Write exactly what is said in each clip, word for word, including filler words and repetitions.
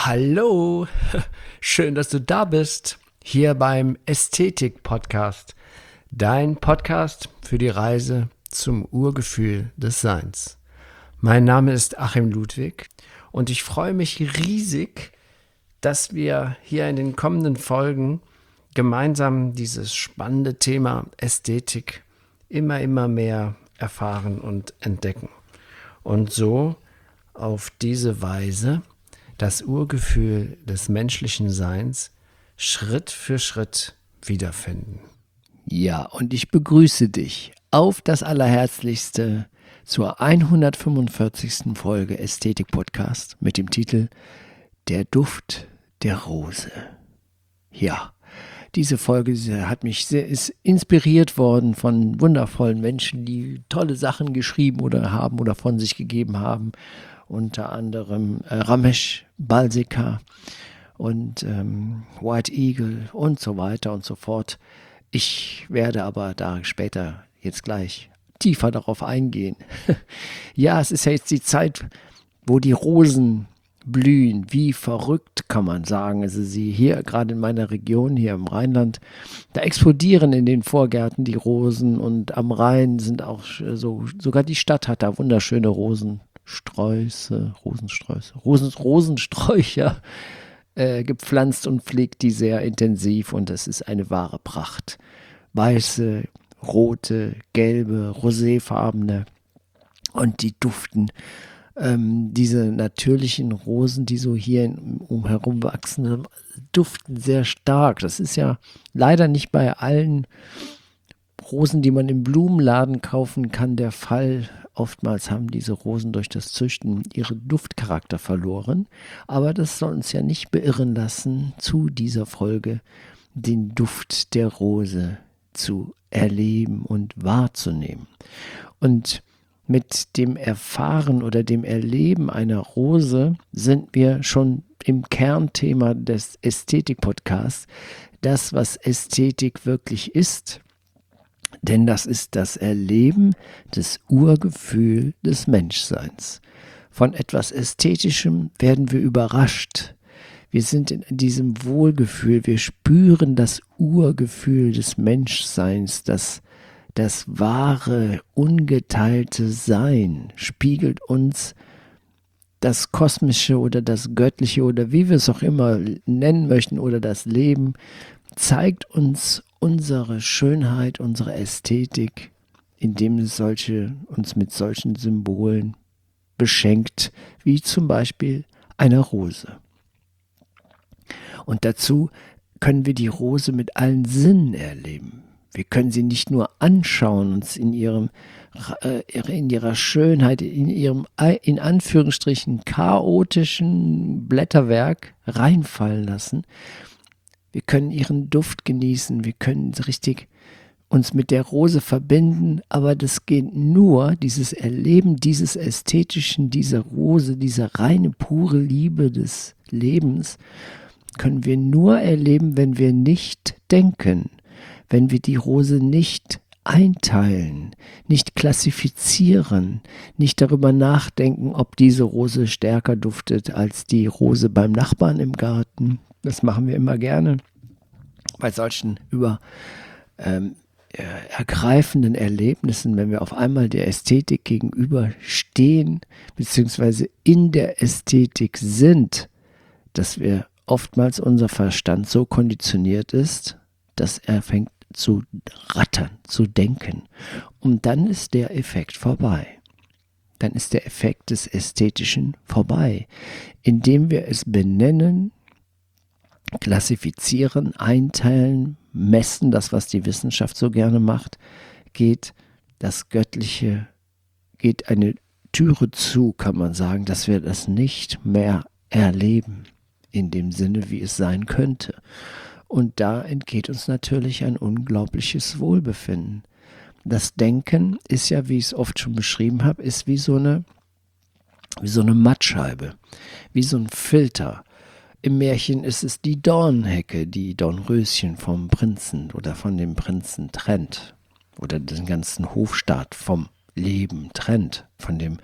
Hallo, schön, dass du da bist, hier beim Ästhetik-Podcast, dein Podcast für die Reise zum Urgefühl des Seins. Mein Name ist Achim Ludwig und ich freue mich riesig, dass wir hier in den kommenden Folgen gemeinsam dieses spannende Thema Ästhetik immer, immer mehr erfahren und entdecken. Und so auf diese Weise das Urgefühl des menschlichen Seins Schritt für Schritt wiederfinden. Ja, und ich begrüße dich auf das Allerherzlichste zur hundertfünfundvierzigsten Folge Ästhetik-Podcast mit dem Titel Der Duft der Rose. Ja, diese Folge hat mich sehr, ist inspiriert worden von wundervollen Menschen, die tolle Sachen geschrieben oder haben oder von sich gegeben haben. Unter anderem äh, Ramesh Balsekar und ähm, White Eagle und so weiter und so fort. Ich werde aber da später jetzt gleich tiefer darauf eingehen. Ja, es ist ja jetzt die Zeit, wo die Rosen blühen, wie verrückt kann man sagen. Also sie hier gerade in meiner Region, hier im Rheinland, da explodieren in den Vorgärten die Rosen und am Rhein sind auch so, sogar die Stadt hat da wunderschöne Rosen. Sträuße, Rosensträuße, Rosen, Rosensträucher äh, gepflanzt und pflegt die sehr intensiv und es ist eine wahre Pracht. Weiße, rote, gelbe, roséfarbene und die duften. Ähm, diese natürlichen Rosen, die so hier in, umherum wachsen, duften sehr stark. Das ist ja leider nicht bei allen Rosen, die man im Blumenladen kaufen kann, der Fall. Oftmals haben diese Rosen durch das Züchten ihren Duftcharakter verloren. Aber das soll uns ja nicht beirren lassen, zu dieser Folge den Duft der Rose zu erleben und wahrzunehmen. Und mit dem Erfahren oder dem Erleben einer Rose sind wir schon im Kernthema des Ästhetik-Podcasts, das, was Ästhetik wirklich ist. Denn das ist das Erleben des Urgefühls des Menschseins. Von etwas Ästhetischem werden wir überrascht. Wir sind in diesem Wohlgefühl, wir spüren das Urgefühl des Menschseins, das, das wahre, ungeteilte Sein spiegelt uns das Kosmische oder das Göttliche oder wie wir es auch immer nennen möchten oder das Leben, zeigt uns unsere Schönheit, unsere Ästhetik, indem es solche, uns mit solchen Symbolen beschenkt, wie zum Beispiel eine Rose. Und dazu können wir die Rose mit allen Sinnen erleben. Wir können sie nicht nur anschauen, uns in ihrem, in ihrer Schönheit, in ihrem, in Anführungsstrichen, chaotischen Blätterwerk reinfallen lassen. Wir können ihren Duft genießen, wir können richtig uns mit der Rose verbinden, aber das geht nur, dieses Erleben dieses Ästhetischen, dieser Rose, dieser reine, pure Liebe des Lebens, können wir nur erleben, wenn wir nicht denken, wenn wir die Rose nicht einteilen, nicht klassifizieren, nicht darüber nachdenken, ob diese Rose stärker duftet als die Rose beim Nachbarn im Garten. Das machen wir immer gerne bei solchen über ähm, äh, ergreifenden Erlebnissen, wenn wir auf einmal der Ästhetik gegenüberstehen, beziehungsweise in der Ästhetik sind, dass wir oftmals unser Verstand so konditioniert ist, dass er fängt zu rattern, zu denken. Und dann ist der Effekt vorbei. Dann ist der Effekt des Ästhetischen vorbei, indem wir es benennen, klassifizieren, einteilen, messen, das, was die Wissenschaft so gerne macht, geht das Göttliche, geht eine Türe zu, kann man sagen, dass wir das nicht mehr erleben, in dem Sinne, wie es sein könnte. Und da entgeht uns natürlich ein unglaubliches Wohlbefinden. Das Denken ist ja, wie ich es oft schon beschrieben habe, ist wie so eine, wie so eine Mattscheibe, wie so ein Filter. Im Märchen ist es die Dornhecke, die Dornröschen vom Prinzen oder von dem Prinzen trennt oder den ganzen Hofstaat vom Leben trennt, von dem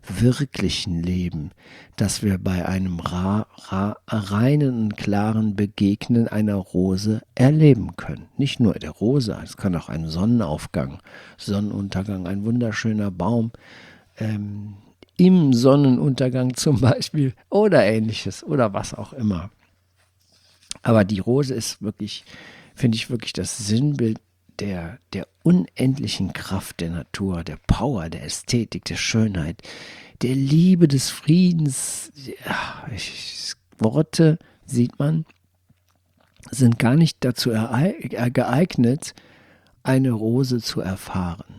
wirklichen Leben, das wir bei einem ra- ra- reinen und klaren Begegnen einer Rose erleben können. Nicht nur der Rose, es kann auch ein Sonnenaufgang, Sonnenuntergang, ein wunderschöner Baum, ähm, im Sonnenuntergang zum Beispiel oder ähnliches oder was auch immer. Aber die Rose ist wirklich, finde ich wirklich das Sinnbild der, der unendlichen Kraft der Natur, der Power, der Ästhetik, der Schönheit, der Liebe, des Friedens. Ja, ich, Worte, sieht man, sind gar nicht dazu geeignet, eine Rose zu erfahren.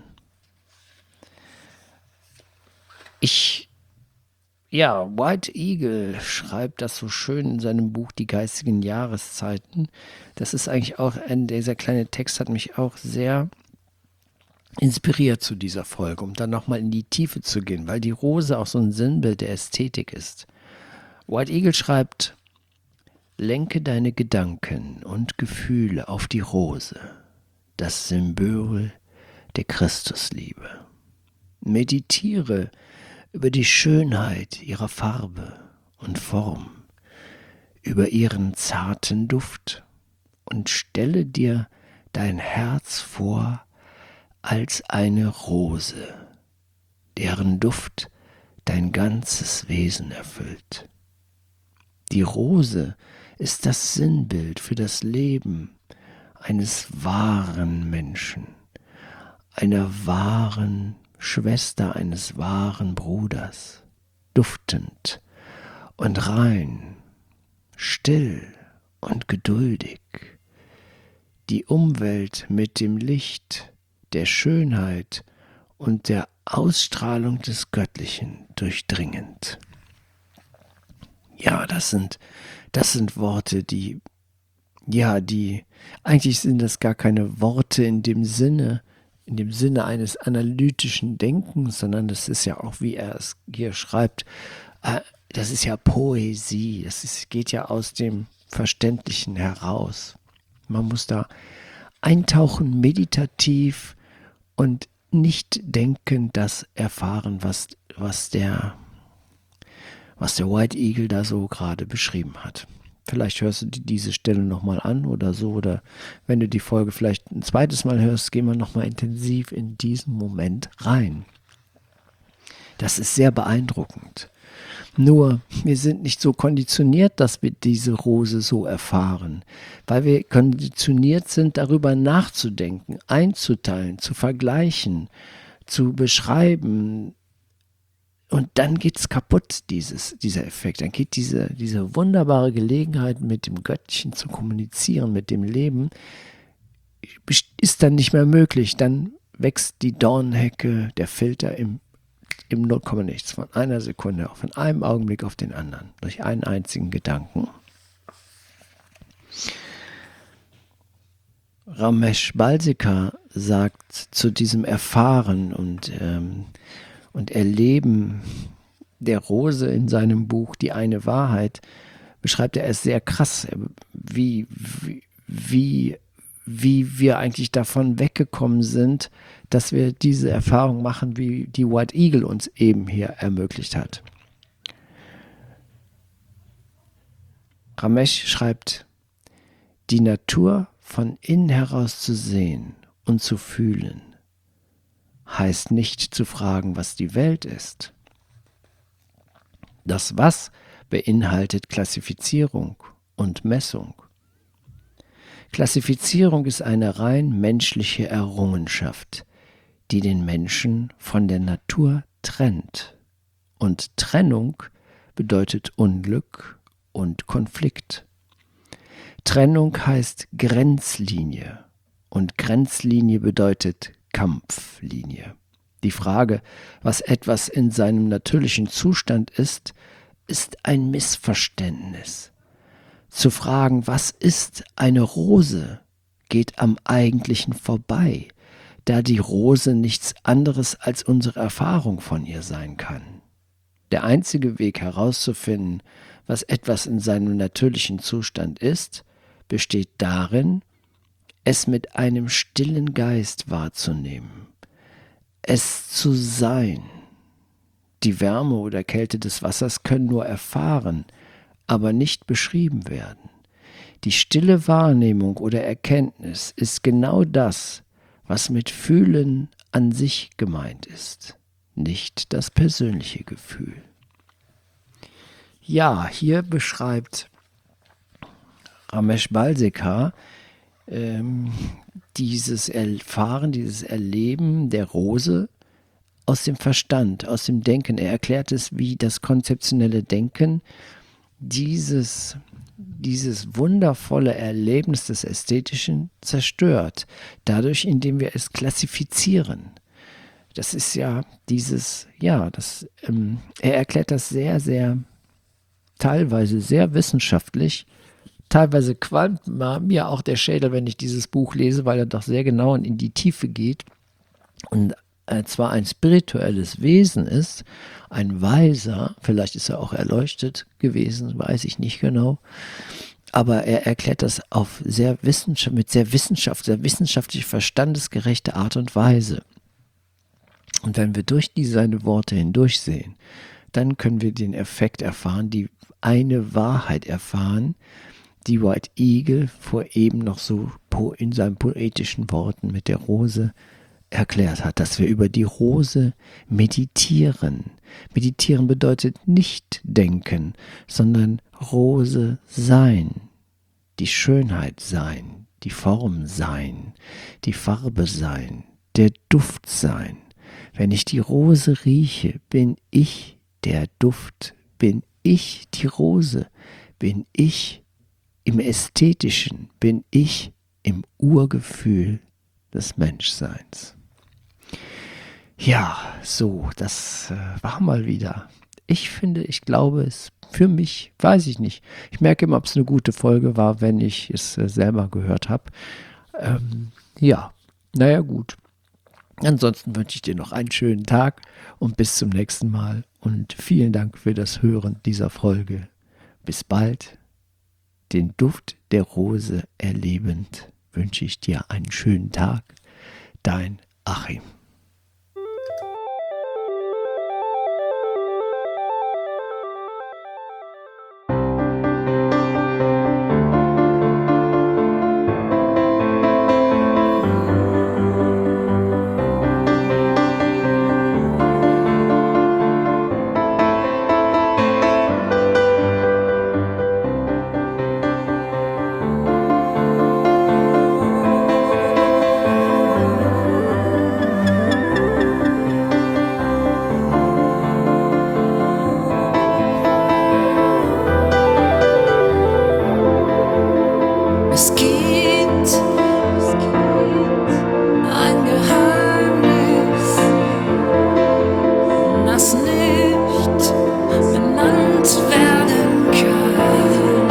Ich, ja, White Eagle schreibt das so schön in seinem Buch Die geistigen Jahreszeiten. Das ist eigentlich auch, ein, dieser kleine Text hat mich auch sehr inspiriert zu dieser Folge, um dann nochmal in die Tiefe zu gehen, weil die Rose auch so ein Sinnbild der Ästhetik ist. White Eagle schreibt: Lenke deine Gedanken und Gefühle auf die Rose, das Symbol der Christusliebe. Meditiere über die Schönheit ihrer Farbe und Form, über ihren zarten Duft und stelle dir dein Herz vor als eine Rose, deren Duft dein ganzes Wesen erfüllt. Die Rose ist das Sinnbild für das Leben eines wahren Menschen, einer wahren Schwester, eines wahren Bruders, duftend und rein, still und geduldig, die Umwelt mit dem Licht, der Schönheit und der Ausstrahlung des Göttlichen durchdringend. Ja, das sind, das sind Worte, die, ja, die, eigentlich sind das gar keine Worte in dem Sinne, in dem Sinne eines analytischen Denkens, sondern das ist ja auch, wie er es hier schreibt, äh, das ist ja Poesie, das ist, geht ja aus dem Verständlichen heraus. Man muss da eintauchen, meditativ und nicht denken, das erfahren, was, was der was der White Eagle da so gerade beschrieben hat. Vielleicht hörst du dir diese Stelle nochmal an oder so, oder wenn du die Folge vielleicht ein zweites Mal hörst, gehen wir nochmal intensiv in diesen Moment rein. Das ist sehr beeindruckend. Nur, wir sind nicht so konditioniert, dass wir diese Rose so erfahren, weil wir konditioniert sind, darüber nachzudenken, einzuteilen, zu vergleichen, zu beschreiben. Und dann geht es kaputt, dieses, dieser Effekt. Dann geht diese, diese wunderbare Gelegenheit, mit dem Göttlichen zu kommunizieren, mit dem Leben, ist dann nicht mehr möglich. Dann wächst die Dornhecke, der Filter im, im null Komma nichts, von einer Sekunde, von einem Augenblick auf den anderen, durch einen einzigen Gedanken. Ramesh Balsekar sagt zu diesem Erfahren und ähm, und Erleben der Rose in seinem Buch Die eine Wahrheit, beschreibt er es sehr krass, wie, wie, wie, wie wir eigentlich davon weggekommen sind, dass wir diese Erfahrung machen, wie die White Eagle uns eben hier ermöglicht hat. Ramesh schreibt: Die Natur von innen heraus zu sehen und zu fühlen, heißt nicht zu fragen, was die Welt ist. Das Was beinhaltet Klassifizierung und Messung. Klassifizierung ist eine rein menschliche Errungenschaft, die den Menschen von der Natur trennt. Und Trennung bedeutet Unglück und Konflikt. Trennung heißt Grenzlinie und Grenzlinie bedeutet Kampflinie. Die Frage, was etwas in seinem natürlichen Zustand ist, ist ein Missverständnis. Zu fragen, was ist eine Rose, geht am Eigentlichen vorbei, da die Rose nichts anderes als unsere Erfahrung von ihr sein kann. Der einzige Weg herauszufinden, was etwas in seinem natürlichen Zustand ist, besteht darin, es mit einem stillen Geist wahrzunehmen, es zu sein, Die Wärme oder Kälte des Wassers können nur erfahren, aber nicht beschrieben werden. Die stille Wahrnehmung oder Erkenntnis ist genau das, was mit Fühlen an sich gemeint ist, nicht das persönliche Gefühl. Ja, hier beschreibt Ramesh Balsekar ähm, dieses Erfahren, dieses Erleben der Rose aus dem Verstand, aus dem Denken. Er erklärt es, wie das konzeptionelle Denken dieses, dieses wundervolle Erlebnis des Ästhetischen zerstört, dadurch, indem wir es klassifizieren. Das ist ja dieses, ja, das, ähm, er erklärt das sehr, sehr, teilweise sehr wissenschaftlich. Teilweise qualmt mir auch der Schädel, wenn ich dieses Buch lese, weil er doch sehr genau in die Tiefe geht und äh, zwar ein spirituelles Wesen ist, ein Weiser, vielleicht ist er auch erleuchtet gewesen, weiß ich nicht genau, aber er erklärt das auf sehr Wissenschaft, mit sehr Wissenschaft, sehr wissenschaftlich verstandesgerechte Art und Weise. Und wenn wir durch die seine Worte hindurchsehen, dann können wir den Effekt erfahren, die eine Wahrheit erfahren, die White Eagle vor eben noch so in seinen poetischen Worten mit der Rose erklärt hat, dass wir über die Rose meditieren. Meditieren bedeutet nicht denken, sondern Rose sein, die Schönheit sein, die Form sein, die Farbe sein, der Duft sein. Wenn ich die Rose rieche, bin ich der Duft, bin ich die Rose, bin ich im Ästhetischen, bin ich im Urgefühl des Menschseins. Ja, so, das äh, war mal wieder. Ich finde, ich glaube, es für mich, weiß ich nicht. Ich merke immer, ob es eine gute Folge war, wenn ich es äh, selber gehört habe. Ähm, ja, naja, gut. Ansonsten wünsche ich dir noch einen schönen Tag und bis zum nächsten Mal. Und vielen Dank für das Hören dieser Folge. Bis bald. Den Duft der Rose erlebend wünsche ich dir einen schönen Tag. Dein Achim. Es gibt ein Geheimnis, das nicht benannt werden kann.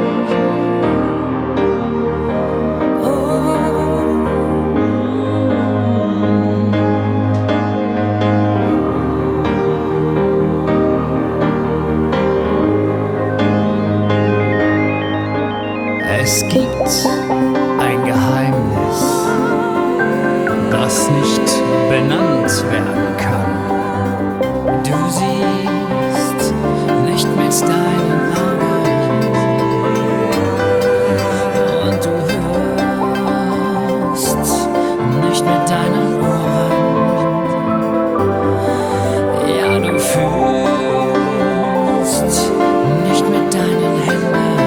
Es gibt ein Geheimnis, das nicht benannt werden kann. Du siehst nicht mit deinen Augen und du hörst nicht mit deinen Ohren. Ja, du fühlst nicht mit deinen Händen.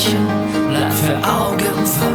Lächeln bleibt für Augen verborgen.